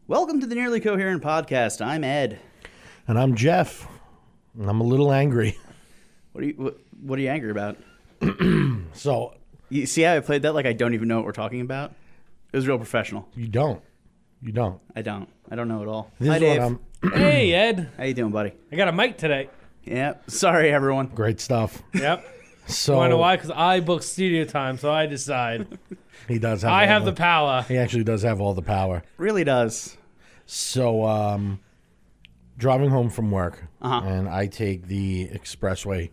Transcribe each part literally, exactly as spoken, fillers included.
Welcome to the Nearly Coherent Podcast. I'm Ed. And I'm Jeff. And I'm a little angry. What are you what, what are you angry about? So You see how I played that like I don't even know what we're talking about? It was real professional. you don't. You don't. I don't. I don't know at all. This Hi, is Dave. what I'm Hey, Ed. How you doing, buddy? I got a mic today. Yeah. Sorry, everyone. great stuff. Yep. So Want to know why? Because I book studio time, so I decide. he does have I all have the power. He actually does have all the power. Really does. So um driving home from work Uh-huh. and I take the expressway.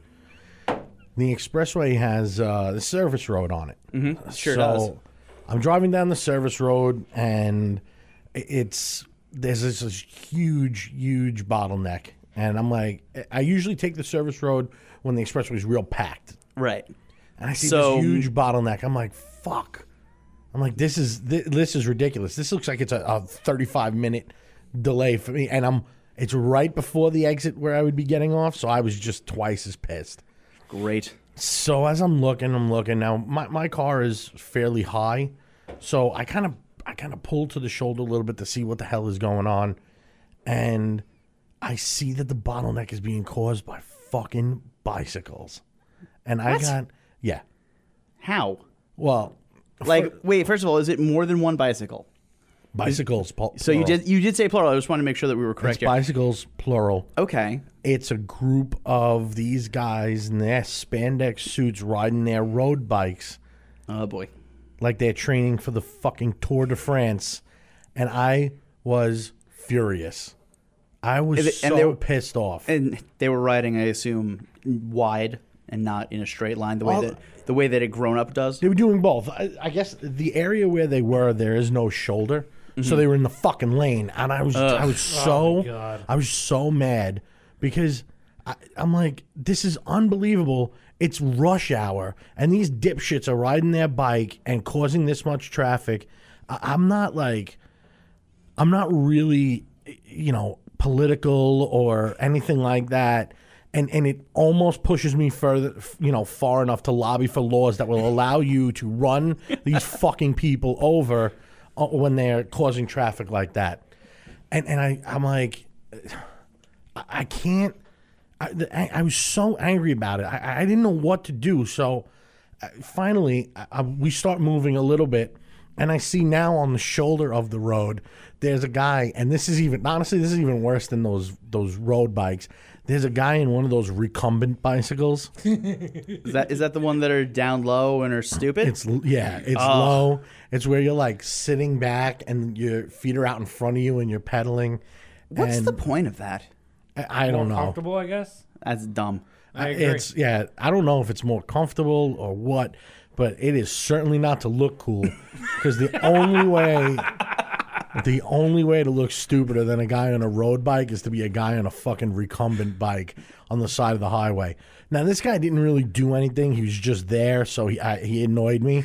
The expressway has uh the service road on it. Mm-hmm. Sure so does. I'm driving down the service road and it's there's this, this huge, huge bottleneck. And I'm like, I usually take the service road when the expressway is real packed. Right. And I see So- this huge bottleneck. I'm like, fuck. I'm like, this is this, this is ridiculous. This looks like it's a, a thirty-five minute delay for me. And I'm it's right before the exit where I would be getting off. So I was just twice as pissed. Great. So as I'm looking, I'm looking. Now my, my car is fairly high. So I kind of I kind of pulled to the shoulder a little bit to see what the hell is going on. And I see that the bottleneck is being caused by fucking bicycles. And I What? got yeah. How? Well, Like, wait. First of all, is it more than one bicycle? bicycles. pl- So you plural. did you did say plural. I just wanted to make sure that we were It's correct here. bicycles plural. Okay. It's a group of these guys in their spandex suits riding their road bikes Oh boy. like they're training for the fucking Tour de France, and I was furious. I was And they- so and they were- pissed off. And they were riding, I assume, wide and not in a straight line, the way Well- that the way that a grown up does. They were doing both. I, I guess the area where they were, there is no shoulder, so they were in the fucking lane, and I was, I was Oh, so, my God. I was so mad because I, I'm like, this is unbelievable. It's rush hour, and these dipshits are riding their bike and causing this much traffic. I, I'm not like, I'm not really, you know, political or anything like that. And, and it almost pushes me further, you know, far enough to lobby for laws that will allow you to run these fucking people over uh, when they're causing traffic like that. And and I I'm like, I, I can't. I, I, I was so angry about it. I, I didn't know what to do. So uh, finally, I, I, we start moving a little bit, and I see now on the shoulder of the road, there's a guy, and this is even honestly, this is even worse than those those road bikes. There's a guy in one of those recumbent bicycles. Is that is that the one that are down low and are stupid? It's yeah, it's Oh. low. It's where you're like sitting back and your feet are out in front of you and you're pedaling. What's and the point of that? I, I don't More know. comfortable, I guess. That's dumb. I agree. It's yeah. I don't know if it's more comfortable or what, but it is certainly not to look cool. Because the only way, the only way to look stupider than a guy on a road bike is to be a guy on a fucking recumbent bike on the side of the highway. Now this guy didn't really do anything. He was just there, so he I, he annoyed me.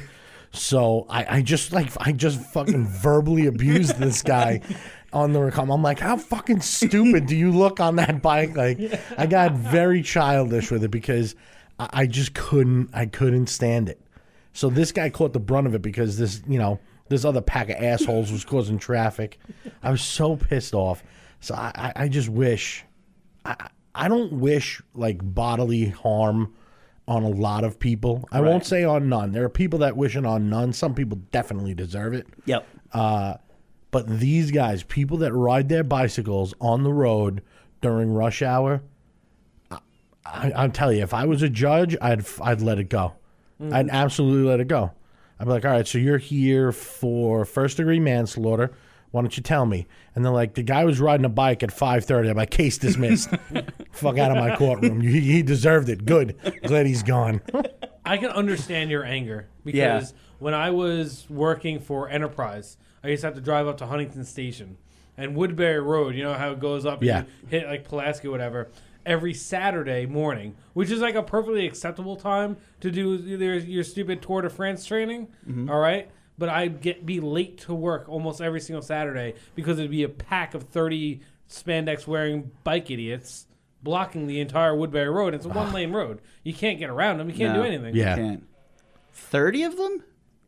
So I, I just like I just fucking verbally abused this guy on the recom. I'm like, how fucking stupid do you look on that bike? Like, I got very childish with it because I, I just couldn't I couldn't stand it. So this guy caught the brunt of it because this you know this other pack of assholes was causing traffic. I was so pissed off. So I, I, I just wish I I don't wish like bodily harm on a lot of people. I won't say on none. There are people that wish it on none. Some people definitely deserve it. Yep. Uh, but these guys, people that ride their bicycles on the road during rush hour, I, I, I'll tell you, if I was a judge, I'd I'd let it go. I'd absolutely let it go. I'd be like, all right, so you're here for first degree manslaughter. Why don't you tell me? And they're like, the guy was riding a bike at five thirty. I'm like, case dismissed. Fuck out of my courtroom. He, he deserved it. Good. Glad he's gone. I can understand your anger because Yeah. when I was working for Enterprise, I used to have to drive up to Huntington Station and Woodbury Road. You know how it goes up? Yeah. And you hit like Pulaski or whatever. Every Saturday morning, which is like a perfectly acceptable time to do your, your stupid Tour de France training. All right. But I'd get be late to work almost every single Saturday because it'd be a pack of thirty spandex wearing bike idiots blocking the entire Woodbury Road. It's a one lane road. You can't get around them. You can't No. do anything. Yeah. Can't. Thirty of them?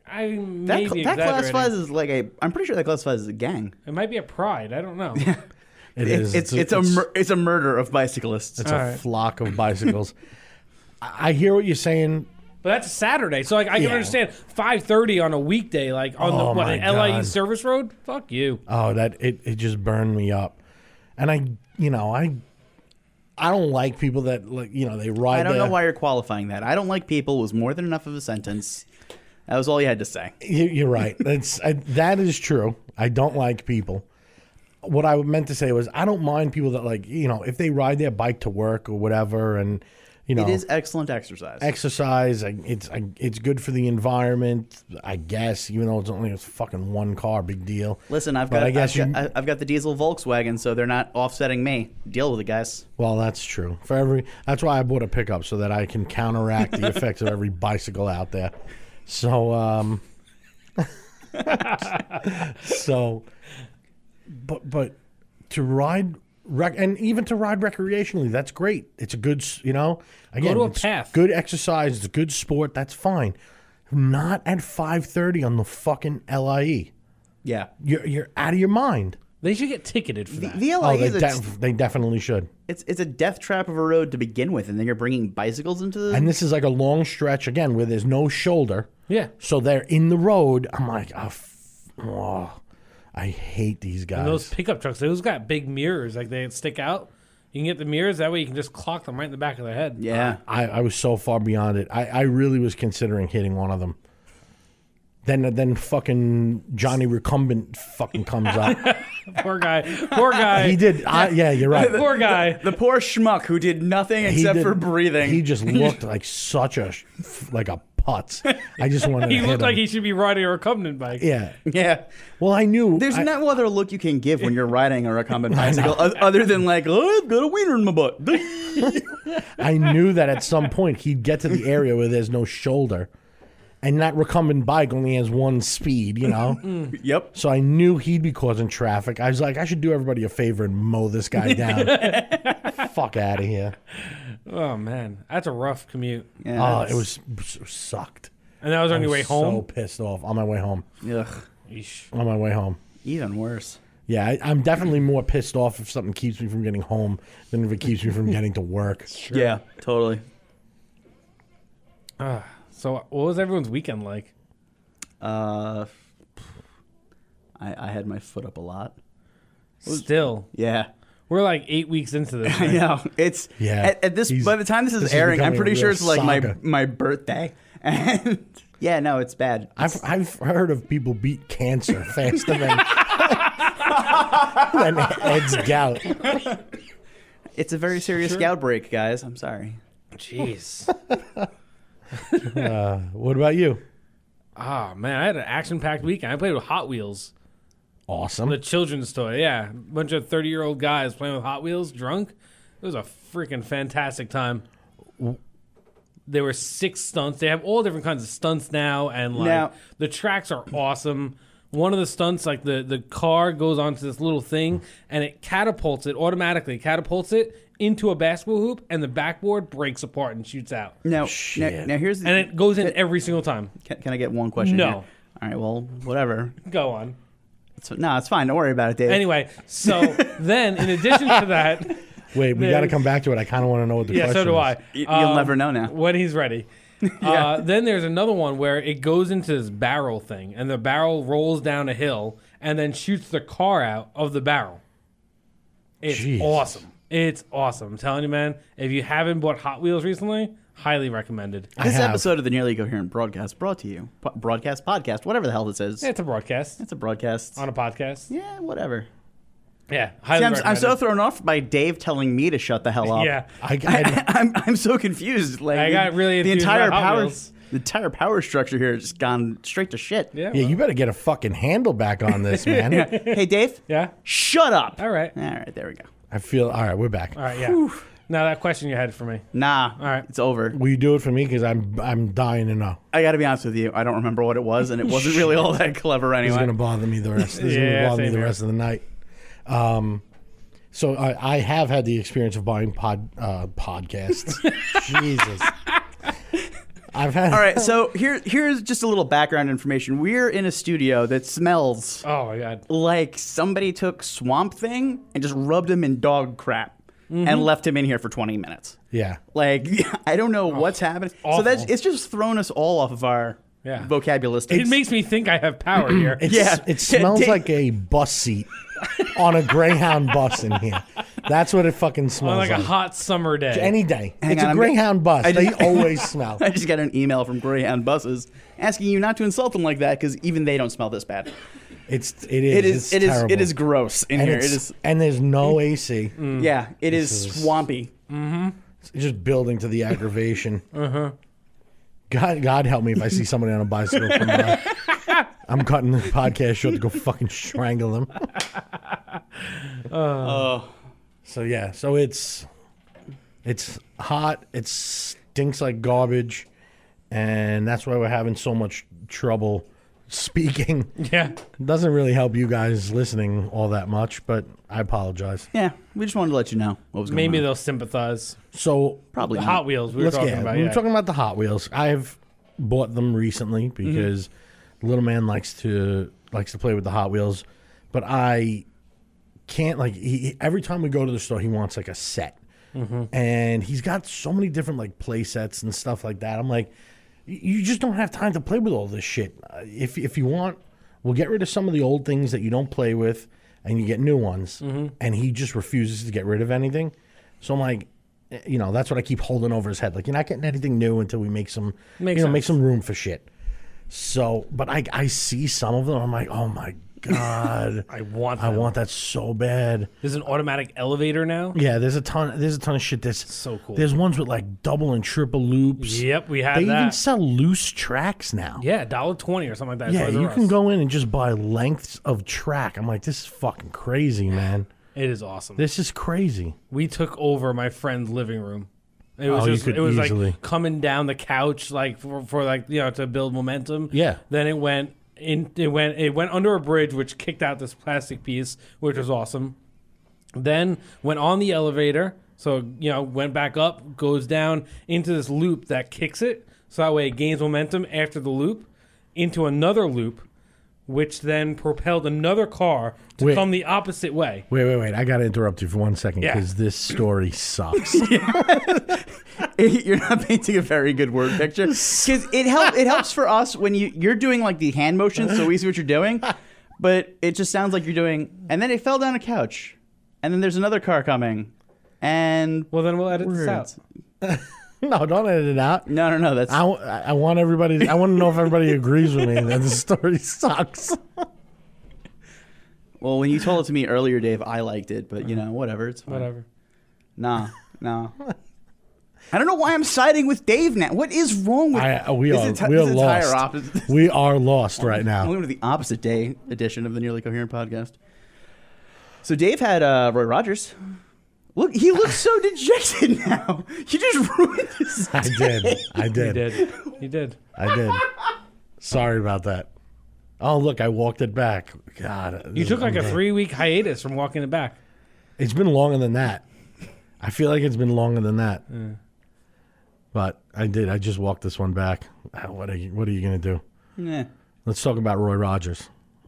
I That, maybe that classifies exaggerating. as like a. I'm pretty sure that classifies as a gang. It might be a pride. I don't know. It It's is. it's it's, a mur- it's a murder of bicyclists. It's All a right. flock of bicycles. I I hear what you're saying. But that's a Saturday, so like I can Yeah. understand five thirty on a weekday, like on the Oh, what my an L I E God. service road. Fuck you. Oh, that it, it just burned me up. And I, you know, I I don't like people that like, you know, they ride I don't their- know why you're qualifying that. I don't like people was more than enough of a sentence. That was all you had to say. You- You're right. That's I, that is true. I don't like people. What I meant to say was I don't mind people that like, you know, if they ride their bike to work or whatever and you know, It is excellent exercise. exercise. I- It's I- it's good for the environment, I guess. Even though it's only a fucking one car, big deal. Listen, I've But got I guess I've, you- got I've got the diesel Volkswagen, so they're not offsetting me. Deal with it, guys. Well, that's true. For every that's why I bought a pickup so that I can counteract the effects of every bicycle out there. So, um, so, but but to ride rec and even to ride recreationally, that's great. It's a good, s- you know, again, to a it's path. good exercise. It's a good sport. That's fine. Not at five thirty on the fucking L I E. Yeah. You're you're out of your mind. They should get ticketed for The, that. the Oh, L I E they, is a, def- they definitely should. it's it's a death trap of a road to begin with, and then you're bringing bicycles into the. And this is like a long stretch again where there's no shoulder. yeah. So they're in the road. I'm like, oh, f- oh, I hate these guys. And those pickup trucks, those got big mirrors, like they stick out. You can get the mirrors that way. You can just clock them right in the back of their head. yeah. I, I was so far beyond it. I, I really was considering hitting one of them. Then then fucking Johnny Recumbent fucking comes up. Poor guy. Poor guy. He did. I, yeah, you're right. Poor guy. The poor schmuck who did nothing He except did- for breathing. He just looked like such a like a putz. I just wanted He to hit looked like him. he should be riding a recumbent bike. Yeah. yeah. Well, I knew. There's I, no other look you can give when you're riding a recumbent bicycle o- other than like, oh, I've got a wiener in my butt. I knew that at some point he'd get to the area where there's no shoulder. And that recumbent bike only has one speed, you know? Yep. So I knew he'd be causing traffic. I was like, I should do everybody a favor and mow this guy down. Fuck out of here. Oh man, that's a rough commute. Yeah, Oh, that's- it was it sucked. And that was on I your was way home. so pissed off on my way home. Ugh, Yeesh. On my way home. even worse. Yeah, I, I'm definitely more pissed off if something keeps me from getting home than if it keeps me from getting to work. Yeah, totally. Ah, so what was everyone's weekend like? Uh, I, I had my foot up a lot. Still, Yeah. we're like eight weeks into this. I right? know. It's Yeah. At, at this He's- by the time this is this is airing, I'm becoming a pretty sure real it's like my saga. my birthday. And yeah, no, it's bad. I've I've heard of people beat cancer faster than than Ed's gout. It's a very serious gout break, guys. I'm sorry. Jeez. Uh, what about you? Ah man, I had an action-packed weekend. I played with Hot Wheels, Awesome. the children's toy. Yeah, a bunch of thirty-year-old guys playing with Hot Wheels, drunk. It was a freaking fantastic time. There were six stunts. They have all different kinds of stunts now, and like Now- the tracks are awesome. One of the stunts, like the the car goes onto this little thing, and it catapults it automatically, catapults it into a basketball hoop, and the backboard breaks apart and shoots out. Now, now, Shit. now here's the, And it goes in every single time. can, can I get one question? No. here? All right. Well, whatever. Go on. It's, no, it's fine. Don't worry about it, Dave. Anyway, so then in addition to that, Wait, we Then- got to come back to it. I kind of want to know what the yeah, question so do is. I. Y- you'll Um, never know now. when he's ready. uh, then there's another one where it goes into this barrel thing, and the barrel rolls down a hill and then shoots the car out of the barrel. It's Jeez. awesome. It's awesome. I'm telling you, man. If you haven't bought Hot Wheels recently, highly recommended. I This have. episode of the Nearly Coherent broadcast brought to you. Po- broadcast, podcast, whatever the hell this is. It's a broadcast It's a broadcast. on a podcast. Yeah, whatever. Yeah, See, highly I'm, I'm recommended. so thrown off by Dave telling me to shut the hell up. Yeah. I, I, I, I'm I'm so confused. Like I got really the enthused entire about Hot power Wheels. the entire power structure here has just gone straight to shit. Yeah. yeah, well, you better get a fucking handle back on this, man. Hey Dave, yeah. shut up. All right. All right, there we go. I feel all right. We're back. All right. Yeah. Now that question you had for me. Nah, All right. it's over. Will you do it for me? Because I'm I'm dying to know. I got to be honest with you. I don't remember what it was, and it wasn't really all that clever This is anyway. gonna bother me the rest. This is Yeah, gonna bother me same the here. rest of the night. Um, so I, I have had the experience of buying pod uh, podcasts. Jesus. I've had. All right, so here here's just a little background information. We're in a studio that smells Oh my god. like somebody took Swamp Thing and just rubbed him in dog crap and left him in here for twenty minutes. Yeah. Like I don't know what's happening. So awful. that's it's just thrown us all off of our Yeah. vocabulary. It makes me think I have power here. It's, Yeah. It smells Dave- like a bus seat on a Greyhound bus in here. That's what it fucking On smells like like. a hot summer day. Any day. Hang it's on, a I'm Greyhound bus. I They just- always smell. I just got an email from Greyhound buses asking you not to insult them like that because even they don't smell this bad. It's it is It is it's it is terrible. it is gross in and here. it's, It is and there's no A C. yeah. It is, is- swampy. It's just building to the aggravation. Uh-huh. God, God help me if I see somebody on a bicycle come by. I'm cutting the podcast short to go fucking strangle them. Oh, So yeah, so it's it's hot. It stinks like garbage, and that's why we're having so much trouble speaking. Yeah. Doesn't really help you guys listening all that much, but I apologize. yeah. We just wanted to let you know what was going Maybe on. they'll sympathize. So Probably The not. Hot Wheels we were let's talking get. about. We're Yeah. talking about the Hot Wheels. I've bought them recently because the little man likes to likes to play with the Hot Wheels, but I can't like he, every time we go to the store he wants like a set, and he's got so many different like play sets and stuff like that. I'm like, y- you just don't have time to play with all this shit. Uh, If if you want, we'll get rid of some of the old things that you don't play with, and you get new ones. And he just refuses to get rid of anything. So I'm like, eh, you know, that's what I keep holding over his head. Like, you're not getting anything new until we make some, Makes you know, make sense. some room for shit. So, but I I see some of them. I'm like, oh my god, I want I them. want that so bad. There's an automatic elevator now. Yeah, there's a ton. There's a ton of shit. There's So cool. There's ones with like double and triple loops. Yep, we had They that. even sell loose tracks now. Yeah, one dollar twenty or something like that. Yeah, Toys R you Us. can go in and just buy lengths of track. I'm like, this is fucking crazy, man. It is awesome. This is crazy. We took over my friend's living room. It was Oh, you just could it was easily. like coming down the couch like for, for like you know to build momentum. Yeah. Then it went in it went it went under a bridge which kicked out this plastic piece, which was awesome. Then went on the elevator, so you know, went back up, goes down into this loop that kicks it, so that way it gains momentum after the loop, into another loop, which then propelled another car to Wait. come the opposite way. Wait, wait, wait. I got to interrupt you for one second Yeah. because this story sucks. You're not painting a very good word picture because it helps. It helps for us when you you're doing like the hand motions, so we see what you're doing. But it just sounds like you're doing. And then it fell down a couch, and then there's another car coming, and Well, then we'll edit this words. out. No, don't edit it out. No, no, no. That's I, w- I want everybody. To, I want to know if everybody agrees with me that the story sucks. well. When you told it to me earlier, Dave, I liked it, but you know, whatever. It's fine. Whatever. Nah, nah. I don't know why I'm siding with Dave now. What is wrong with I, uh, we this are enti- we this are entire lost. opposite? We are lost right I'm now. going to the opposite day edition of the Nearly Coherent podcast. So Dave had uh, Roy Rogers. Look, he looks so dejected now. You just ruined his I did. I He did. did. He did. I did. Sorry about that. Oh, look, I walked it back. God, You this- took like I'm a three week hiatus from walking it back. It's been longer than that. I feel like it's been longer than that. But I did. I just walked this one back. Ah, What are you? What are you gonna do? Yeah. Let's talk about Roy Rogers.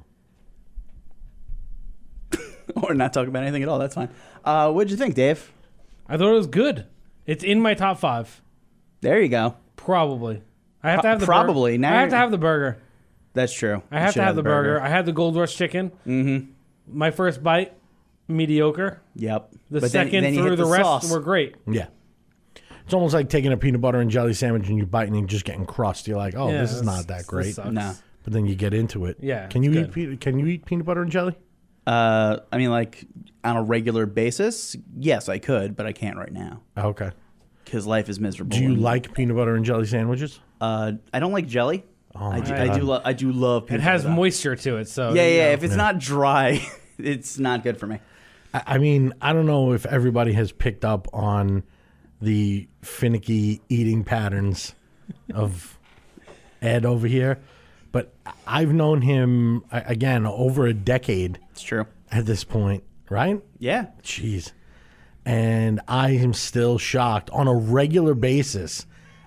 Or not talk about anything at all. That's fine. Uh, what'd you think, Dave? I thought it was good. It's in my top five. There you go. Probably. I have Pro- to have the probably. Burger. Now I have you're- to have the burger. That's true. I You have should to have the burger. I had the Gold Rush chicken. Mm-hmm. My first bite, mediocre. Yep. The But then- second then you through hit the, rest sauce. were great. Yeah. It's almost like taking a peanut butter and jelly sandwich and you bite and just getting crust. You're like, oh, Yeah, this is this- not that this great. sucks. No. But then you get into it. Yeah, Can you it's eat? good. pe- Can you eat peanut butter and jelly? Uh, I mean, like on a regular basis, yes, I could, but I can't right now Okay. because life is miserable. Do you and, like peanut butter and jelly sandwiches? Uh, I don't like jelly. Oh I my do. I God. do. Lo- I do love. It peanut has butter, though. moisture to it, so Yeah, you yeah. know. If it's not dry, it's not good for me. I I mean, I don't know if everybody has picked up on the finicky eating patterns of Ed over here, but I've known him a- again over a decade It's true. at this point, right? Yeah. Jeez. And I am still shocked on a regular basis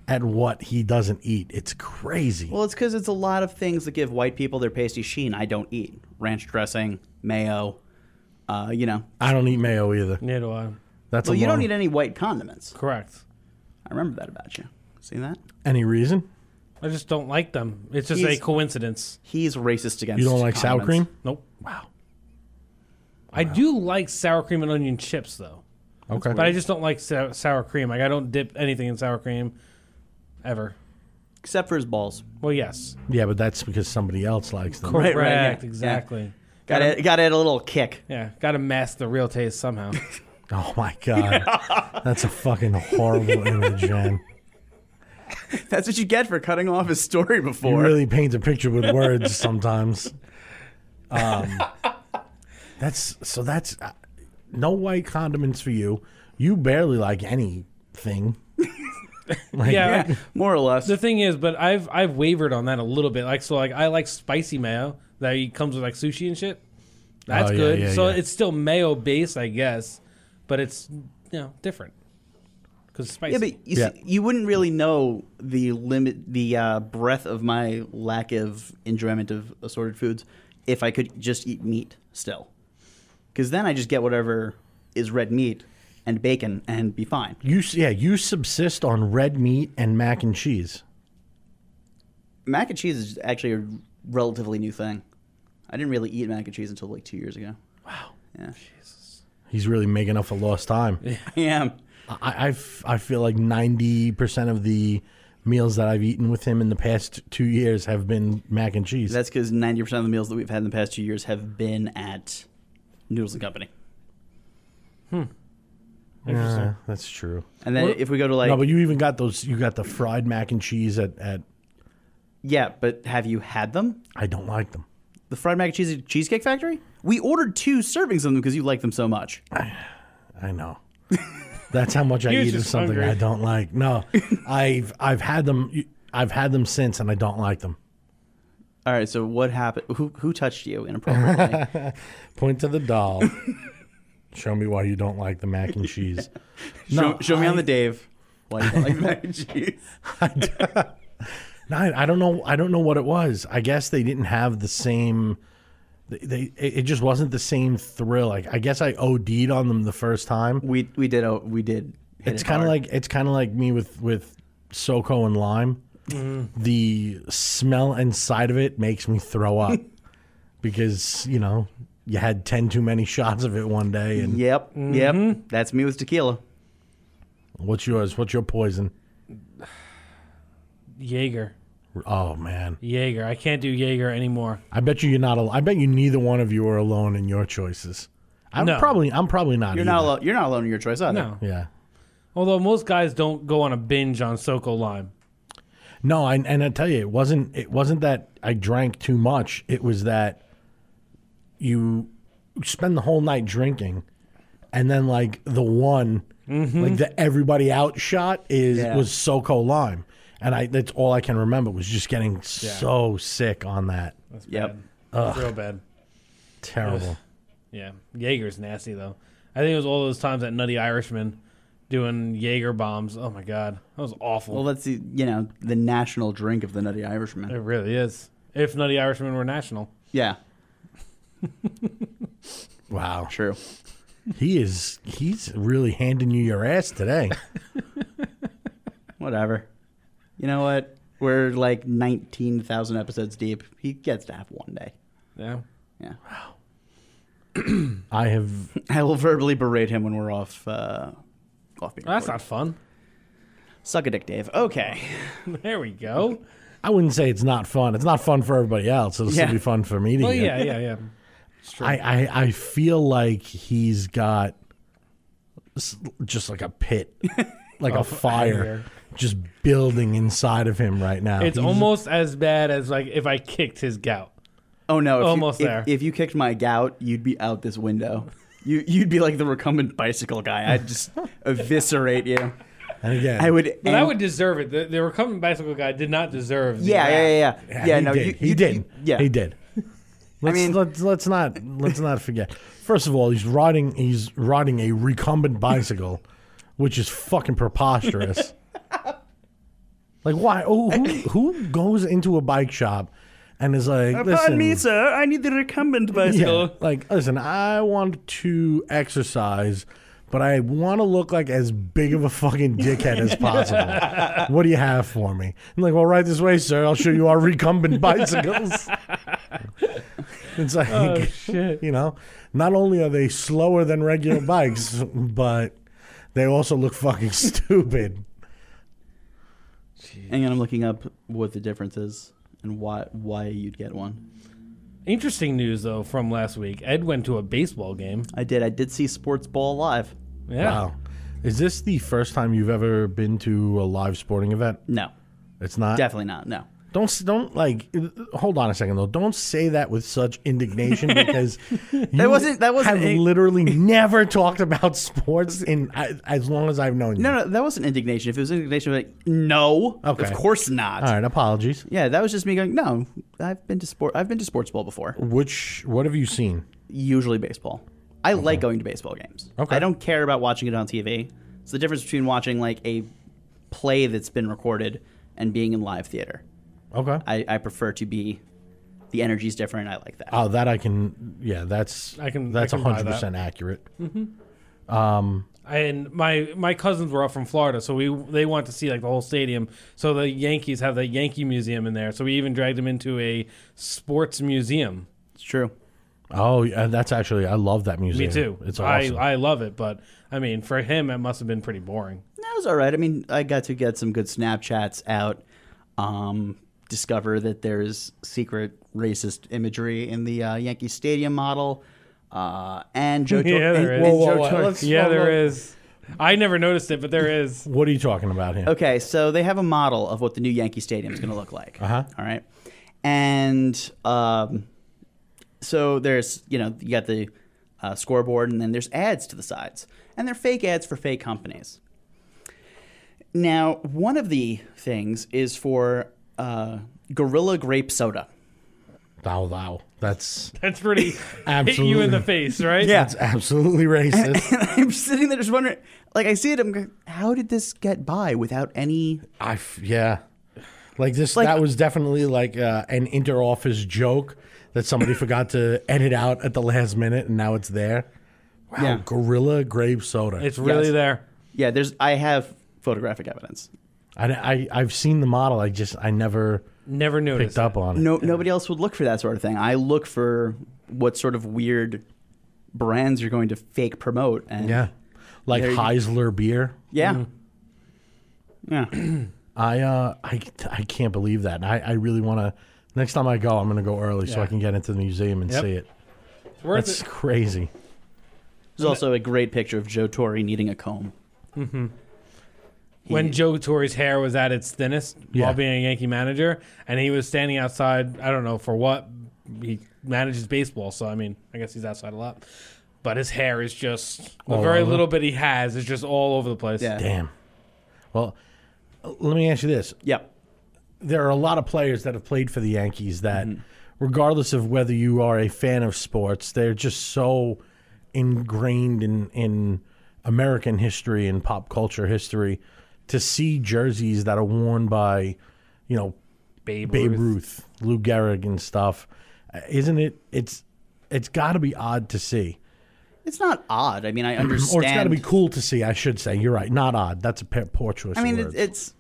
at what he doesn't eat. It's crazy. Well, it's because it's a lot of things that give white people their pasty sheen. I don't eat ranch dressing, mayo. Uh, you know. I don't eat mayo either. Neither do I. That's Well, a you don't long- need any white condiments. Correct. I remember that about you. See that? Any reason? I just don't like them. It's just He's- a coincidence. He's racist against. You don't like sour condiments. cream? Nope. Wow. I do like sour cream and onion chips, though. Okay. But I just don't like sour, sour cream. Like, I don't dip anything in sour cream ever. Except for his balls. Well, yes. Yeah, but that's because somebody else likes them. Right, Correct. right, yeah. Exactly. Got to got to add a little kick. Yeah. Got to mask the real taste somehow. Oh my god, that's a fucking horrible image, man. That's what you get for cutting off his story You before. really paint a picture with words sometimes. Um, that's so. That's uh, no white condiments for you. You barely like anything. Like, Yeah. Yeah, more or less. The thing is, but I've I've wavered on that a little bit. Like, so like I like spicy mayo that comes with like sushi and shit. That's Oh, yeah, good. yeah, so yeah. it's still mayo based, I guess, but it's you know different because spicy. Yeah, but you, Yeah. See, you wouldn't really know the limit, the uh, breadth of my lack of enjoyment of assorted foods if I could just eat meat still. Because then I just get whatever is red meat and bacon and be fine. You s- yeah, you subsist on red meat and mac and cheese. Mac and cheese is actually a relatively new thing. I didn't really eat mac and cheese until like two years ago. wow. Yeah, He's really making up for lost time. I am. I, I f- I feel like ninety percent of the meals that I've eaten with him in the past two years have been mac and cheese. That's because ninety percent of the meals that we've had in the past two years have been at Noodles and Company. Interesting. Yeah, that's true. And then if we go to like, no, but you even got those. You got the fried mac and cheese at, at. yeah, but have you had them? I don't like them. The fried mac and cheese at Cheesecake Factory? We ordered two servings of them because you like them so much. I know. That's how much I You're eat of just something hungry. I don't like. No, I've I've had them. I've had them since, and I don't like them. All right, so what happened? Who who touched you inappropriately? Point to the doll. Show me why you don't like the mac and cheese. show, show me I- on the Dave. Why you don't like mac and cheese? No, I I don't know. I don't know what it was. I guess they didn't have the same. They, they it it just wasn't the same thrill. Like I guess I O D'd on them the first time. We we did a, we did. hit It's it kind of hard. like it's kind of like me with with SoCo and lime. Mm-hmm. The smell and sight of it makes me throw up because you know you had ten too many shots of it one day. And Yep, yep. That's me with tequila. what's yours? What's your poison? Jaeger. Oh man, Jaeger. I can't do Jaeger anymore. I bet you you're not. Al- I bet you neither one of you are alone in your choices. I'm No. probably. I'm probably not. You're either. not alone. You're not alone in your choice either. No. Yeah. Although most guys don't go on a binge on Soko Lime. No, I, and I tell you, it wasn't. It wasn't that I drank too much. It was that you spend the whole night drinking, and then like the one, like the everybody out shot is Yeah. was SoCo Lime, and I that's all I can remember was just getting so sick on that. That's Yep. bad. That's real bad. Terrible. Yeah. Jaeger's nasty, though. I think it was all those times at Nutty Irishman doing Jaeger bombs. Oh, my God. That was awful. Well, that's the you know the national drink of the Nutty Irishman. it really is. If Nutty Irishman were national. Yeah, Wow. true. He is. He's really handing you your ass today. Whatever. You know what? We're like nineteen thousand episodes deep. He gets to have one day. Yeah. Yeah. I have. I will verbally berate him when we're off. Uh, off being That's recorded. not fun. Suck a dick, Dave. Okay. There we go. I wouldn't say it's not fun. It's not fun for everybody else. It'll Yeah. still be fun for me to Well, hear. yeah, yeah, yeah. It's true. I, I, I feel like he's got s- just like a pit, like a Of fire, anger. just building inside of him right now. It's He's- almost as bad as like if I kicked his gout. Oh no! If Almost you, if- there. If, you kicked my gout, you'd be out this window. You you'd be like the recumbent bicycle guy. I'd just eviscerate you. And again, I would. But I and- would deserve it. The, the recumbent bicycle guy did not deserve. The Yeah, wrath. yeah, yeah, yeah. Yeah, Yeah, he no, did. you, he you- did. you- yeah, he did. Let's, mean- let's let's not let's not forget. First of all, he's riding he's riding a recumbent bicycle, which is fucking preposterous. Like, why? Oh, who, who goes into a bike shop and is like, listen, Pardon me, sir. I need the recumbent bicycle. yeah, like, listen, I want to exercise, but I want to look like as big of a fucking dickhead as possible. What do you have for me? I'm like, well, right this way, sir. I'll show you our recumbent bicycles. It's like, Oh, shit. you know, not only are they slower than regular bikes, but they also look fucking stupid. Hang on, I'm looking up what the difference is and why why you'd get one. Interesting news though from last week. Ed went to a baseball game. I did. I did see Sports Ball live. Yeah. Wow. Is this the first time you've ever been to a live sporting event? No, It's not. definitely not. No. Don't don't like. Hold on a second though. Don't say that with such indignation because you wasn't- that wasn't have a- literally never talked about sports in as long as I've known you. No, no, that wasn't indignation. If it was indignation, I'd be like, no, Okay. of course not. All right. Apologies. Yeah, that was just me going, no, I've been to sport. I've been to Sports Ball before. Which what have you seen? Usually baseball. I like going to baseball games. Okay. I don't care about watching it on T V. It's the difference between watching like a play that's been recorded and being in live theater. Okay. I, I prefer to be. The energy's different. I like that. Oh, that I can. Yeah, that's. I can- That's I can buy hundred percent accurate. And my my cousins were up from Florida, so we they want to see like the whole stadium. So the Yankees have the Yankee Museum in there. So we even dragged them into a sports museum. It's true. Oh, yeah, that's actually. I love that museum. Me too. It's awesome. I, I love it, but I mean, for him, it must have been pretty boring. That was all right. I mean, I got to get some good Snapchats out. Um, discover that there's secret racist imagery in the uh, Yankee Stadium model. Uh, and Joe. Yeah, there and, is. and Whoa, Joe whoa, whoa. Torre- Let's- Yeah, Well, there well- is. I never noticed it, but there is. What are you talking about here? Okay, so they have a model of what the new Yankee Stadium is going to look like. Uh-huh. All right, and um, so there's you know you got the uh, scoreboard, and then there's ads to the sides, and they're fake ads for fake companies. Now, one of the things is for uh, Gorilla Grape Soda. Wow, wow. That's That's pretty hit you Absolutely. in the face, right? Yeah. that's absolutely racist. And I'm sitting there just wondering, like I see it, I'm going, how did this get by without any? I f- yeah, like this. Like- that was definitely like uh, an inter-office joke that somebody forgot to edit out at the last minute, and now it's there. Wow, Yeah. Gorilla Grape Soda. It's really Yes. there. Yeah, there's. I have photographic evidence. I, I I've seen the model. I just I never Never noticed. picked up on it. No, nobody else would look for that sort of thing. I look for what sort of weird brands you're going to fake promote. And Yeah, like There you- Heisler beer. yeah, yeah. I uh I, I can't believe that. And I I really want to. Next time I go, I'm going to go early so Yeah. I can get into the museum and Yep. see it. It's worth That's it. crazy. There's also a great picture of Joe Torre needing a comb. Mm-hmm. When Joe Torre's hair was at its thinnest Yeah. while being a Yankee manager, and he was standing outside, I don't know for what. He manages baseball, so I mean, I guess he's outside a lot. But his hair is just the All very over? little bit he has is just all over the place. Yeah. Damn. Well, let me ask you this. Yep. There are a lot of players that have played for the Yankees that, Mm-hmm. regardless of whether you are a fan of sports, they're just so ingrained in, in American history and pop culture history to see jerseys that are worn by, you know, Babe, Babe Ruth. Ruth, Lou Gehrig and stuff. Uh, Isn't it? It's it's got to be odd to see. It's not odd. I mean, I understand. Or it's got to be cool to see, I should say. You're right. Not odd. That's a pa- poor choice I mean, of it, words. it's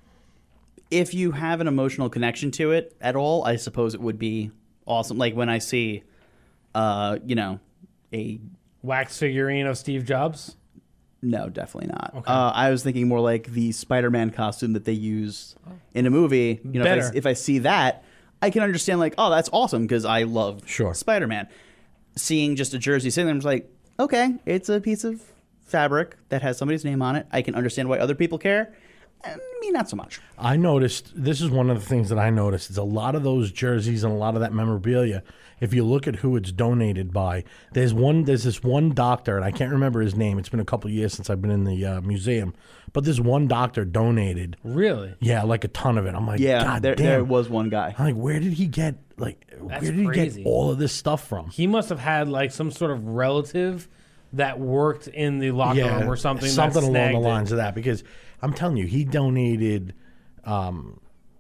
if you have an emotional connection to it at all, I suppose it would be awesome. Like when I see, uh, you know, a Wax figurine of Steve Jobs. no, definitely not. Uh, I was thinking more like the Spider-Man costume that they use in a movie. You know, if I, Better. if I see that, I can understand like, oh, that's awesome because I love Sure. Spider-Man. Seeing just a jersey sitting there, I'm just like, okay, it's a piece of fabric that has somebody's name on it. I can understand why other people care. And me, not so much. I noticed, this is one of the things that I noticed, is a lot of those jerseys and a lot of that memorabilia, if you look at who it's donated by, there's one, there's this one doctor, and I can't remember his name. It's been a couple of years since I've been in the uh, museum, but this one doctor donated, Really? yeah, like a ton of it. I'm like, Yeah, God there, damn. there was one guy. I'm like, where did he get, like, That's where did he crazy. get all of this stuff from? He must have had like some sort of relative that worked in the locker room or something. something that along the snagged it. lines of that. Because I'm telling you, he donated um,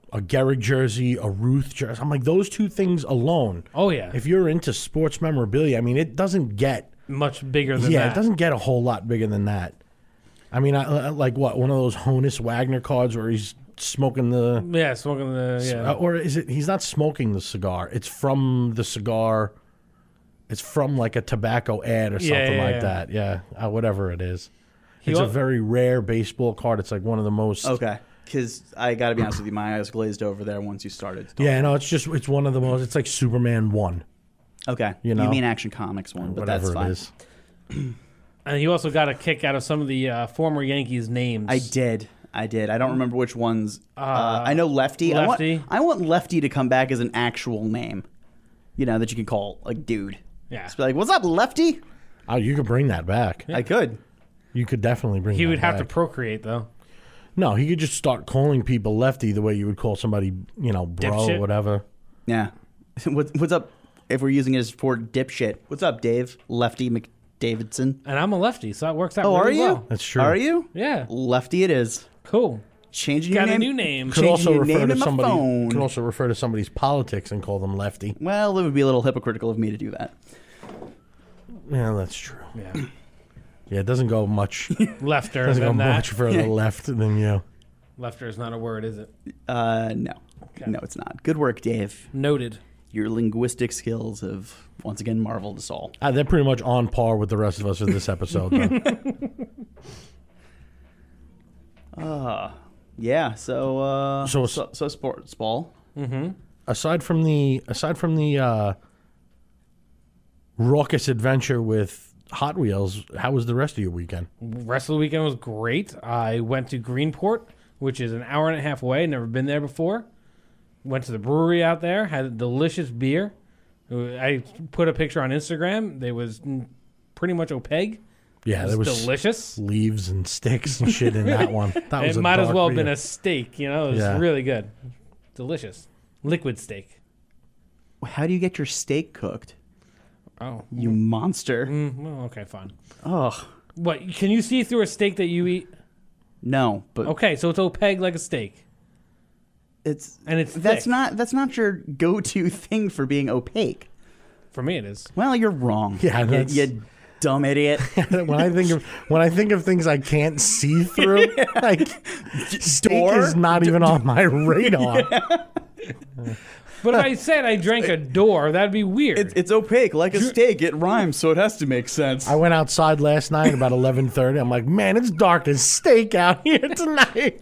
a Gehrig jersey, a Ruth jersey. I'm like, those two things alone. Oh yeah, If you're into sports memorabilia, I mean, it doesn't get much bigger than yeah, that. it doesn't get a whole lot bigger than that. I mean, I, I- like what one of those Honus Wagner cards where he's smoking the, Yeah, smoking the yeah. uh, or is it? He's not smoking the cigar. It's from the cigar. It's from like a tobacco ad or Yeah, something yeah, like yeah. that. Yeah, uh, whatever it is. He It's a al- very rare baseball card. It's like one of the most. Okay. Because I got to be honest with you, my eyes glazed over there once you started. Yeah, no, it's just it's one of the most. It's like Superman one, Okay. You know. mean Action Comics one, but whatever that's fine. it is. And you also got a kick out of some of the uh, former Yankees names. I did. I did. I don't remember which ones. Uh, I know Lefty. Lefty. I want, I want Lefty to come back as an actual name. You know, that you can call, like, dude. Yeah. Just be like, what's up, Lefty? Oh, you could bring that back. I could. You could definitely bring. He that would have to back. procreate though. No, he could just start calling people lefty the way you would call somebody, you know, bro Dipshit? or whatever. Yeah. What, what's up, if we're using it as for dipshit? What's up, Dave? Lefty McDavidson. And I'm a lefty, so that works out Oh, really are you? well. That's true. Are you? Yeah. Lefty it is. Cool. Changing your Got name. a new name. Could Changing also your refer name to in my somebody. phone. Could also refer to somebody's politics and call them lefty. Well, it would be a little hypocritical of me to do that. Yeah, that's true. Yeah. Yeah, it doesn't go much. Lefter doesn't go than that. much further left than you. Lefter is not a word, is it? Uh, no. No, it's not. Good work, Dave. Noted. Your linguistic skills have once again marveled us all. Uh, they're pretty much on par with the rest of us for this episode. Though. Uh, yeah. So, uh, So- so, so, sports ball. aside from the aside from the uh, raucous adventure with Hot Wheels, how was the rest of your weekend? Rest of the weekend was great. I went to Greenport, which is an hour and a half away. Never been there before. Went to the brewery out there. Had a delicious beer. I put a picture on Instagram. It was mm, pretty much opaque. Yeah, It there was was delicious. leaves and sticks and shit in that one. That was It a might as dark well have been beer. a steak. You know, it was Yeah. really good. Delicious. Liquid steak. How do you get your steak cooked? Oh. You monster. Mm, well, okay, fine. Ugh. What, can you see through a steak that you eat? No, but Okay, so it's opaque like a steak. it's And it's that's thick. not that's not your go-to thing for being opaque. For me, it is. Well, you're wrong. Yeah, you, that's- you dumb idiot. when I think of when I think of things I can't see through, like steak Door? is not even on my radar. But if I said I drank a door, that'd be weird. It's, it's opaque like a steak. It rhymes, so it has to make sense. I went outside last night about eleven thirty. I'm like, man, it's dark as steak out here tonight.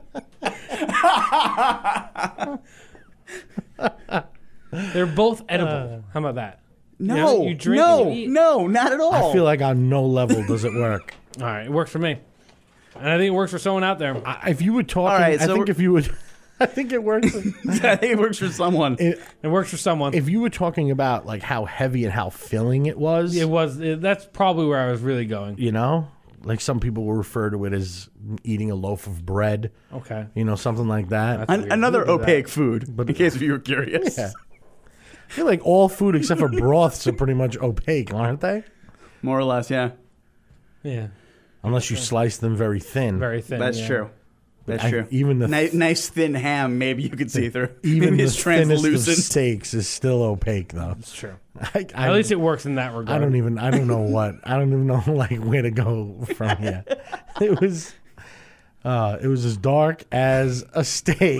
They're both edible. How about that? no, You know, you drink no, and you eat. no, not at all. I feel like on no level does it work. All right, it works for me. And I think it works for someone out there. I, if you were talking, All right, I so think we're- if you would, I think it works. I think it works for someone. It works for someone. If you were talking about like how heavy and how filling it was, It was. It, that's probably where I was really going. you know, like some people will refer to it as eating a loaf of bread, Okay. you know, something like that. That's An- weird. another Who did that? opaque food, in case you were curious. Yeah. I feel like all food except for broths are pretty much opaque, aren't they? More or less, yeah. Yeah. Unless you slice them very thin. Very thin. That's yeah. true. That's I- true. even the Ni- nice thin ham, maybe you could see through. even maybe the it's thinnest of translucent. steaks is still opaque though. It's true. I, I, At least it works in that regard. I don't even I don't know what I don't even know like where to go from here. It was uh it was as dark as a steak.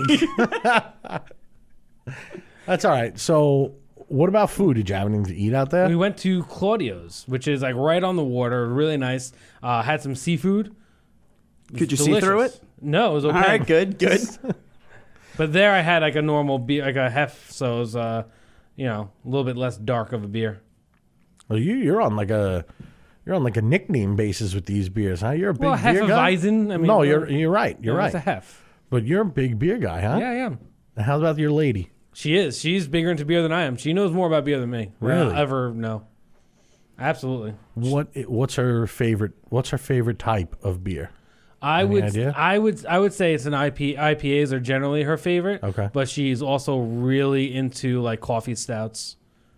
That's all right. So what about food? Did you have anything to eat out there? We went to Claudio's, which is like right on the water, really nice. Uh, had some seafood. It was Could you see through delicious. No, it was All okay. right, good, good. But there I had like a normal beer, like a hef, so it was, uh, you know, a little bit less dark of a beer. Well, you you're on like a you're on like a nickname basis with these beers, huh? You're a big Well, beer guy. Hefeweizen. I mean, no, uh, you're you're right. You're yeah, right. It's a hef. But you're a big beer guy, huh? Yeah, I am. And how about your lady? She is. She's bigger into beer than I am. She knows more about beer than me. Really? I'll ever know. Absolutely. What what's her favorite? What's her favorite type of beer? I Any would, idea? I would, I would say it's an I P. I P As are generally her favorite. Okay. But she's also really into like coffee stouts.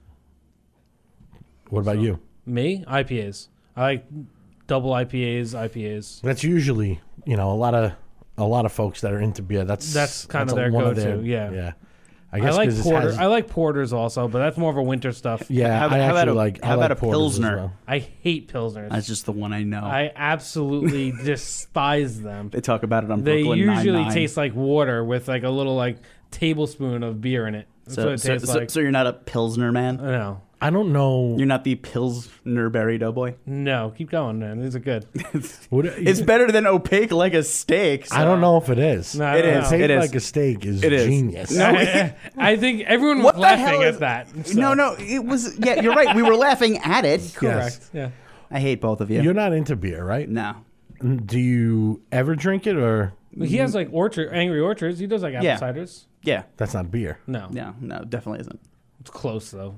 What about you? Me, I P As. I like double I P As, I P As. That's usually, you know, a lot of a lot of folks that are into beer. That's That's kind of a- their one go-to, yeah. yeah. I I guess like 'cause it porter. has- I like porters also, but that's more of a winter stuff. yeah, How- I how about actually a- like. I how about like a porters as Pilsner? well. I hate pilsners. That's just the one I know. I absolutely despise them. they talk about it on They Brooklyn usually Nine-Nine. taste like water with like a little like tablespoon of beer in it. That's So, what it so, tastes so, like. so you're not a Pilsner man? no, I don't know. You're not the Pilsner berry doughboy? no, keep going, man. These are good. What, It's better than opaque like a steak. so- I don't know if it is. No, I It don't is. know. Take It is. like a steak is It is. genius. No, I, I think everyone was What the laughing hell at is- that. so- No, no, it was. Yeah, you're right. We were laughing at it. correct. Yes. Yeah. I hate both of you. You're not into beer, right? no. Do you ever drink it, or But he has like orchard, Angry Orchards. He does like apple Yeah. ciders. Yeah. that's not beer? No, No, no, definitely isn't. it's close though.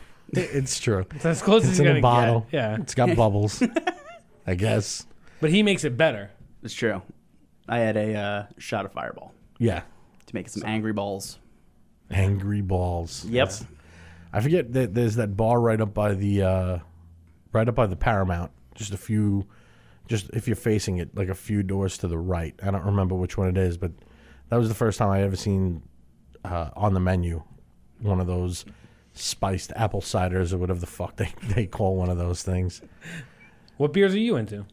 It's true. It's as close It's as in you're a gonna bottle. get. Yeah, It's got bubbles. I guess. but he makes it better. It's true. I had a uh, shot of Fireball Yeah. to make some angry balls. Angry balls. Yep. That's- I forget that there's that bar right up by the uh, right up by the Paramount. Just a few, just if you're facing it, like a few doors to the right. I don't remember which one it is, but that was the first time I ever seen uh, on the menu one of those spiced apple ciders or whatever the fuck they, they call one of those things. What beers are you into?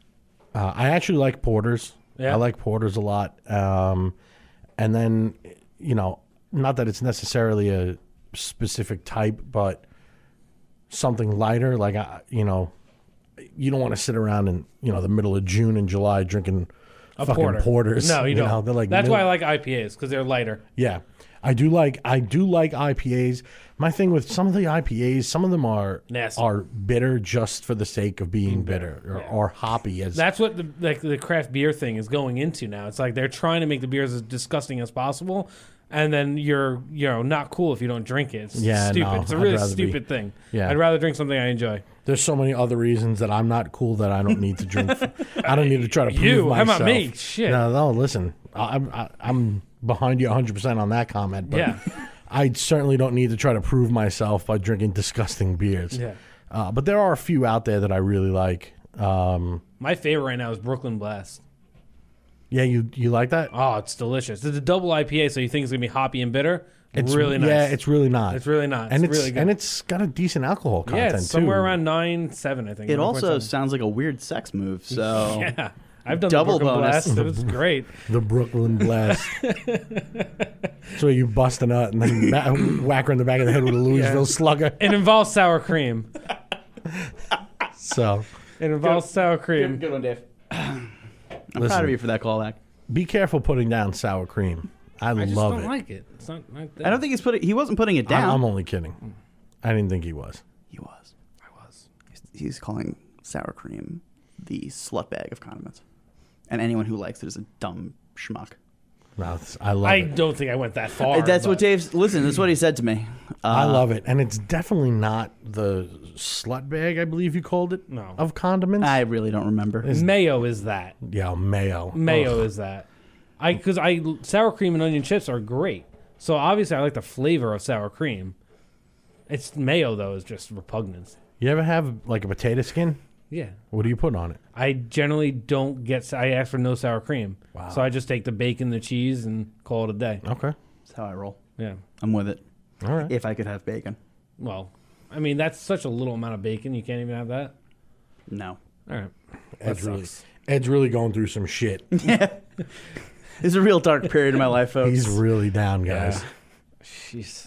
Uh, I actually like porters. Yeah. I like porters a lot. Um, and then, you know, not that it's necessarily a specific type, but something lighter. Like, I, you know, you don't want to sit around in, you know, the middle of June and July drinking A fucking porter. porters. No, you, don't. know, they're like That's mil- why I like I P As because they're lighter. Yeah. I do like I do like I P As. My thing with some of the I P As, some of them are Nasty. are bitter just for the sake of being bitter, or, yeah. or hoppy as That's what the like the craft beer thing is going into now. It's like they're trying to make the beers as disgusting as possible, and then you're you know not cool if you don't drink it. It's Yeah, stupid. no, it's a I'd really rather be- stupid thing. Yeah. I'd rather drink something I enjoy. There's so many other reasons that I'm not cool that I don't need to drink. I don't need to try to prove You, how myself. about me? Shit. No, no. Listen, I- I'm I, I'm behind you one hundred percent on that comment. But Yeah. I certainly don't need to try to prove myself by drinking disgusting beers. Yeah. Uh, but there are a few out there that I really like. Um, My favorite right now is Brooklyn Blast. yeah, you you like that? Oh, it's delicious. It's a double I P A, so you think it's gonna be hoppy and bitter. It's really nice. Yeah, it's really not. It's really not. and It's it's really good. and it's got a decent alcohol content yeah, it's somewhere too. around nine seven, I think. It nine point also seven. sounds like a weird sex move. So Yeah, I've done Double the Brooklyn bonus. Blast. It was great. The Brooklyn Blast. So you bust a nut and then ba- whack her in the back of the head with a Louisville Yeah. Slugger. It involves sour cream. So It involves sour cream. good one, Dave. I'm Listen. proud of you for that callback. be careful putting down sour cream. I, I just love don't it. like it. It's not. not I don't think he's putting. He wasn't putting it I'm, down. I'm only kidding. I didn't think he was. He was. I was. He's, he's calling sour cream the slut bag of condiments, and anyone who likes it is a dumb schmuck. No, it's- I love I it. don't think I went that far. that's what but- Dave's. Listen, that's what he said to me. Uh, I love it, and it's definitely not the slut bag. I believe you called it. No. Of condiments. I really don't remember. Mayo is that. yeah, mayo. Mayo Ugh. is that. I because I sour cream and onion chips are great. So obviously I like the flavor of sour cream. It's mayo though is just repugnant. You ever have like a potato skin? Yeah. What do you put on it? I generally don't get. I ask for no sour cream. Wow. So I just take the bacon, the cheese, and call it a day. Okay. That's how I roll. Yeah. I'm with it. All right. If I could have bacon, Well, I mean that's such a little amount of bacon. You can't even have that. no. All right. Ed's that really, sucks. Ed's really going through some shit. It's a real dark period in my life, folks. He's really down, guys. Jeez.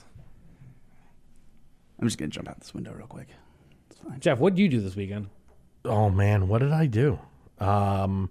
I'm just gonna jump out this window real quick. It's fine. Jeff, what did you do this weekend? Oh man, what did I do? Um,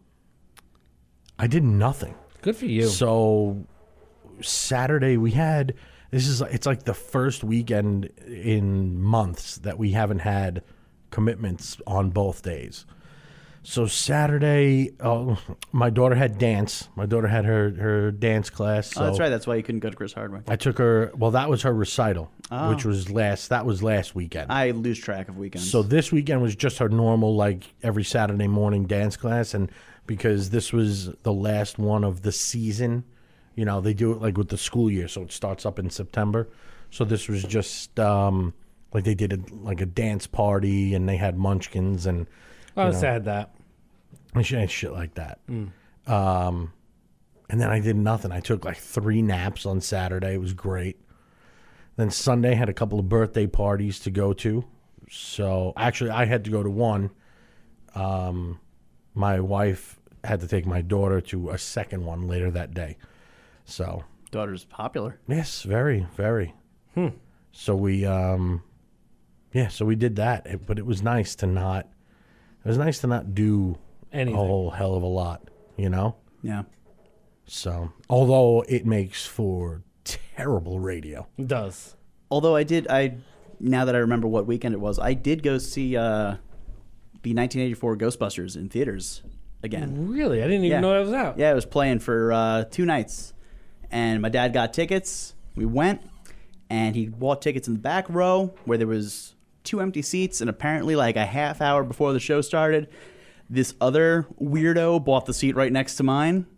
I did nothing. Good for you. So Saturday we had this is it's like the first weekend in months that we haven't had commitments on both days. So Saturday, oh, my daughter had dance. My daughter had her, her dance class. So Oh, that's right. That's why you couldn't go to Chris Hardwick. I took her. Well, that was her recital, Oh. which was last. That was last weekend. I lose track of weekends. So this weekend was just her normal, like every Saturday morning dance class, and because this was the last one of the season, you know, they do it like with the school year, so it starts up in September. So this was just um, like they did a, like a dance party, and they had munchkins and Oh, you know, sad that. and shit, and shit like that. Um, And then I did nothing. I took like three naps on Saturday. It was great. Then Sunday had a couple of birthday parties to go to. So actually, I had to go to one. Um, my wife had to take my daughter to a second one later that day. So Daughter's popular. yes, very, very. Hmm. So we, um, yeah, so we did that. It, but it was nice to not. It was nice to not do Anything. a whole hell of a lot, you know. Yeah. So although it makes for terrible radio. It does. Although I did, I now that I remember what weekend it was, I did go see uh, the nineteen eighty-four Ghostbusters in theaters again. Really? I didn't even Yeah. know that was out. Yeah, it was playing for uh, two nights, and my dad got tickets. We went, and he bought tickets in the back row where there was two empty seats, and apparently like a half hour before the show started, this other weirdo bought the seat right next to mine,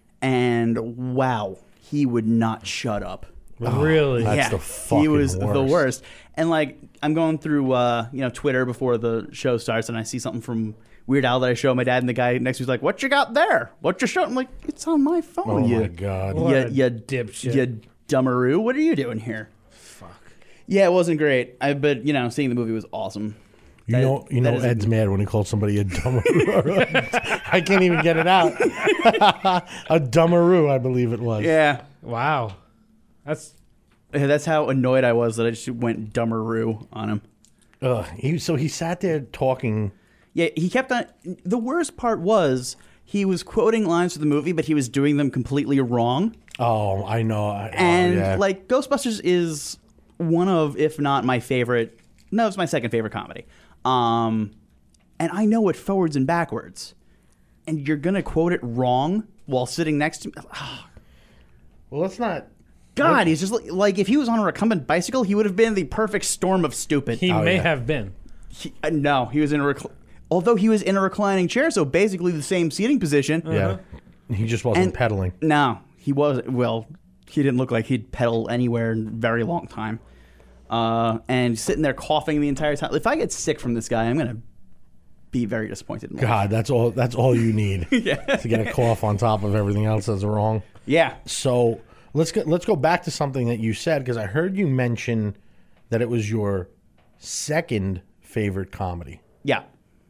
and wow, he would not shut up. Really? That's yeah, the fucking he was the worst. worst. And like I'm going through uh, you know Twitter before the show starts, and I see something from Weird Al that I show my dad, and the guy next to me's like, "What you got there? What you showing?" I'm like, "It's on my phone." Oh you, my God. What a you, you dipshit. You dumbaroo. What are you doing here? Fuck. Yeah, it wasn't great. I but you know seeing the movie was awesome. You That- know, you that know, is a- Ed's mad when he calls somebody a dumbaroo. I can't even get it out. A dumbaroo, I believe it was. Yeah, Wow. That's that's how annoyed I was that I just went dumbaroo on him. Ugh, he, so he sat there talking. Yeah, he kept on. The worst part was he was quoting lines from the movie, but he was doing them completely wrong. Oh, I know. I, And oh, yeah. like Ghostbusters is one of, if not my favorite, no, it's my second favorite comedy. Um, and I know it forwards and backwards, and you're gonna quote it wrong while sitting next to me. Oh, well, let's not. God, he's just like, like if he was on a recumbent bicycle, he would have been the perfect storm of stupid. he Oh, may yeah. have been. He- uh, no, he was in a recl- although he was in a reclining chair, so basically the same seating position. Yeah, he just wasn't And- pedaling. No, he wasn't. Well, he didn't look like he'd pedal anywhere in a very long time. Uh, and sitting there coughing the entire time. If I get sick from this guy, I'm gonna be very disappointed in life. God, that's all. That's all you need Yeah. to get a cough on top of everything else that's wrong. Yeah. So let's go. Let's go back to something that you said because I heard you mention that it was your second favorite comedy. Yeah,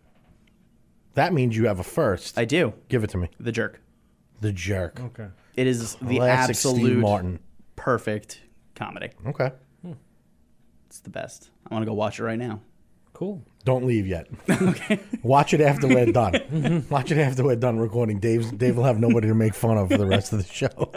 That means you have a first. I do. Give it to me. The Jerk. The Jerk. Okay. It is the Classic Steve absolute Martin. perfect comedy. Okay. It's the best. I want to go watch it right now. Cool. Don't leave yet. Okay. Watch it after we're done. Watch it after we're done recording. Dave's, Dave will have nobody to make fun of for the rest of the show.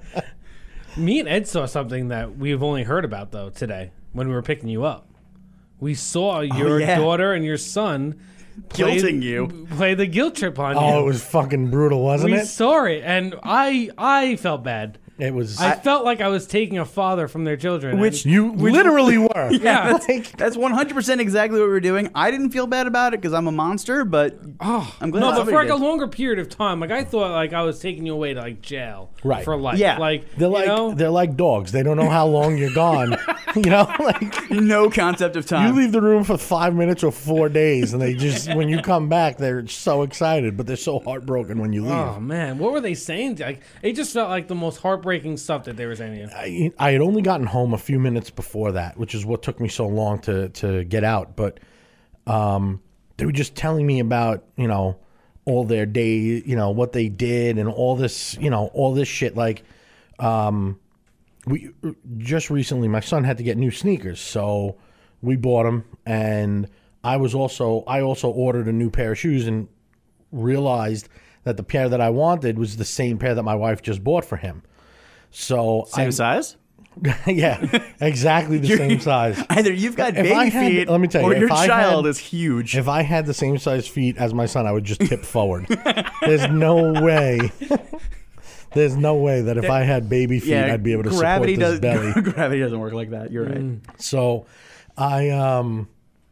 Me and Ed saw something that we've only heard about though today when we were picking you up. We saw your yeah. daughter and your son play, Guilting you. play the guilt trip on Oh, you. it was fucking brutal, wasn't we it? saw it, and I I felt bad. It was. I, felt like I was taking a father from their children. Which- and- you literally were. Yeah. Like, That's one hundred percent exactly what we were doing. I didn't feel bad about it because I'm a monster, but oh, I'm glad no, but somebody for like a did. longer period of time, like I thought, like I was taking you away to like jail Right. for life. Yeah. like they're you like know? they're like dogs. They don't know how long you're gone. You know, like no concept of you time. leave the room for five minutes or four days, and they just when you come back, they're so excited, but they're so heartbroken when you leave. Oh man, what were they saying? Like it just felt like the most heartbreaking stuff that they were saying to you. I, I had only gotten home a few minutes before that, which is what took me so long to to get out. But um, they were just telling me about you know all their day, you know what they did, and all this you know all this shit. Like um, we just recently, my son had to get new sneakers, so we bought them, and I was also I also ordered a new pair of shoes and realized that the pair that I wanted was the same pair that my wife just bought for him. So Same I, size? yeah, exactly the same size. Either you've got If baby I had- feet let me tell you, or if your I child had- is huge. If I had the same size feet as my son, I would just tip forward. There's no way. There's no way that if I had baby feet, I'd be able to gravity support this does, belly. Gravity doesn't work like that. You're right. So, I um,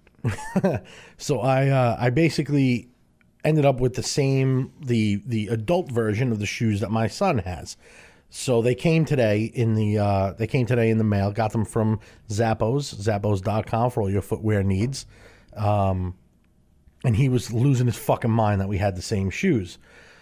so I uh, I basically ended up with the same the the adult version of the shoes that my son has. So they came today in the uh, they came today in the mail. Got them from Zappos, Zappos dot com for all your footwear needs. Um, and he was losing his fucking mind that we had the same shoes.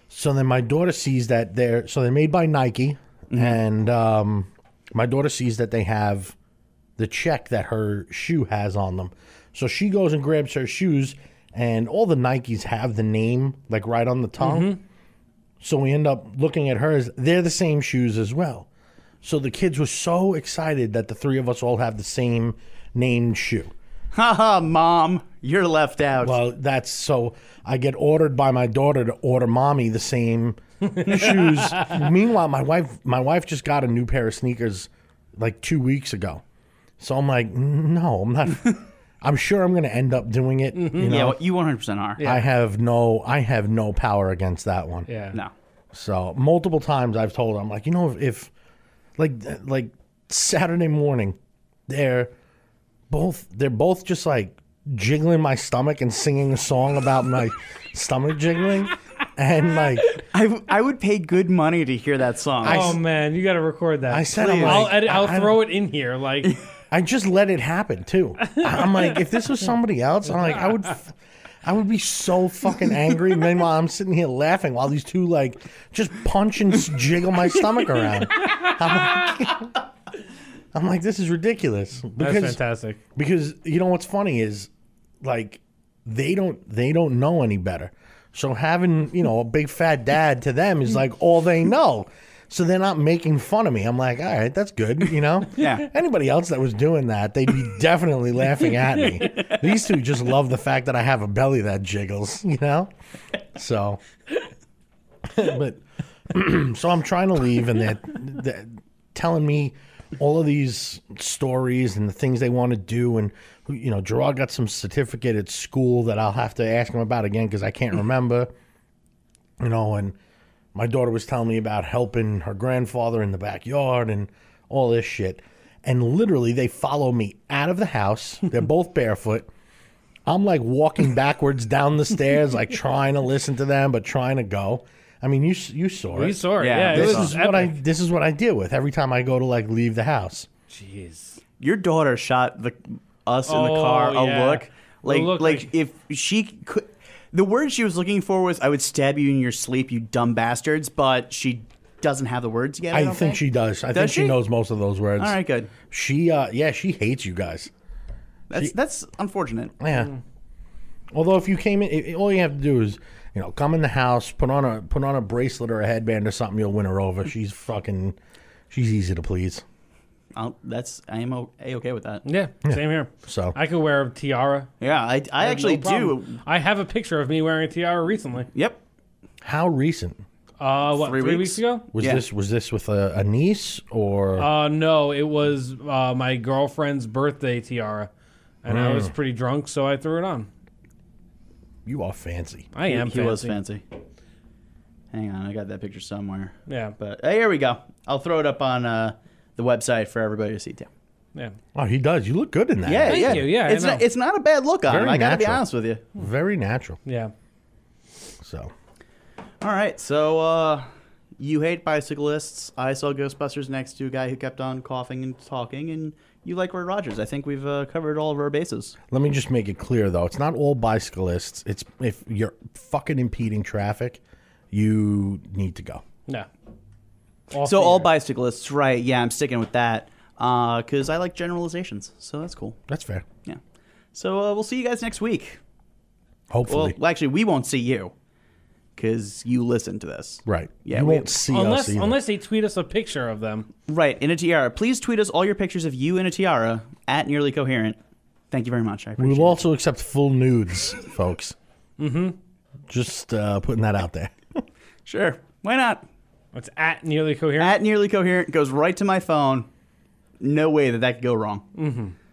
So then my daughter sees that they're so they're made by Nike, Mm-hmm. and um, my daughter sees that they have the check that her shoe has on them. So she goes and grabs her shoes, and all the Nikes have the name like right on the tongue. Mm-hmm. So we end up looking at hers. They're the same shoes as well. So the kids were so excited that the three of us all have the same named shoe. Haha, mom, you're left out. Well, that's so I get ordered by my daughter to order mommy the same shoes. Meanwhile, my wife my wife just got a new pair of sneakers like two weeks ago. So I'm like, no, I'm not. I'm sure I'm going to end up doing it. You know? Yeah, well, you one hundred percent are. I have no I have no power against that one. Yeah. No. So multiple times I've told her, I'm like, you know, if, if like like Saturday morning, they're both they're both just like jiggling my stomach and singing a song about my stomach jiggling, and like I, w- I would pay good money to hear that song. Oh man, you got to record that. I said, I'm I'll like, edit, I'll I- I throw it in here. Like, I just let it happen too. I'm like, if this was somebody else, I'm like, I would. F- I would be so fucking angry. Meanwhile, I'm sitting here laughing while these two like just punch and s- jiggle my stomach around. I'm like, I'm like, this is ridiculous. that's Because fantastic. because you know what's funny is like they don't they don't know any better. So having, you know, a big fat dad to them is like all they know. So they're not making fun of me. I'm like, all right, that's good, you know? Yeah. Anybody else that was doing that, they'd be definitely laughing at me. These two just love the fact that I have a belly that jiggles, you know? So, but, so I'm trying to leave, and they're, they're telling me all of these stories and the things they want to do. And, you know, Gerard got some certificate at school that I'll have to ask him about again because I can't remember, you know, and my daughter was telling me about helping her grandfather in the backyard and all this shit. And literally, they follow me out of the house. They're both barefoot. I'm like walking backwards down the stairs, like trying to listen to them, but trying to go. I mean, you you saw it. We saw it. Yeah, Yeah, it this This was is what I epic. this is what I deal with every time I go to like leave the house. Jeez. Your daughter shot the us in the Oh, car a yeah. look. Like, look like like- if she could. The word she was looking for was, "I would stab you in your sleep, you dumb bastards." But she doesn't have the words yet. I, I don't think she does. I think she? she? knows most of those words. All right, good. She uh yeah, she hates you guys. That's that's unfortunate. Yeah. Although if you came in, it, all you have to do is, you know, come in the house, put on a put on a bracelet or a headband or something, you'll win her over. She's fucking, she's easy to please. I'll, that's I am o- a okay with that. Yeah, same here. So I could wear a tiara. Yeah, I I have actually no problem. do. I have a picture of me wearing a tiara recently. Yep. how recent Uh, what, Three three, weeks? weeks ago? was Yeah. this? Was this with a, a niece or? Uh, no, it was uh, my girlfriend's birthday tiara. And I was pretty drunk, so I threw it on. you are fancy. I am he fancy. was fancy. Hang on, I got that picture somewhere. Yeah, But hey, here we go. I'll throw it up on uh, the website for everybody to see too. yeah. Oh, he does. You look good in that. Yeah, Thank yeah, you. Yeah, I It's know. not, it's not a bad look on Very him. I gotta be natural. honest with you. Very natural. Yeah. So All right, so uh, you hate bicyclists. I saw Ghostbusters next to a guy who kept on coughing and talking, and you like Roy Rogers. I think we've uh, covered all of our bases. let me just make it clear, though. It's not all bicyclists. It's if you're fucking impeding traffic, you need to go. Yeah. So all theater. bicyclists, right? Yeah, I'm sticking with that because I like generalizations. So that's cool. That's fair. Yeah. So uh, we'll see you guys next week. Well, Hopefully. actually, we won't see you because you listen to this. right. Yeah, you we- won't see Unless us either. unless they tweet us a picture of them. Right, in a tiara. Please tweet us all your pictures of you in a tiara at Nearly Coherent. Thank you very much. I We appreciate will it. also accept full nudes, folks. Mm-hmm. Just uh, putting that out there. Sure. Why not? It's at nearly coherent. At Nearly Coherent goes right to my phone. No way that that could go wrong. Mm-hmm.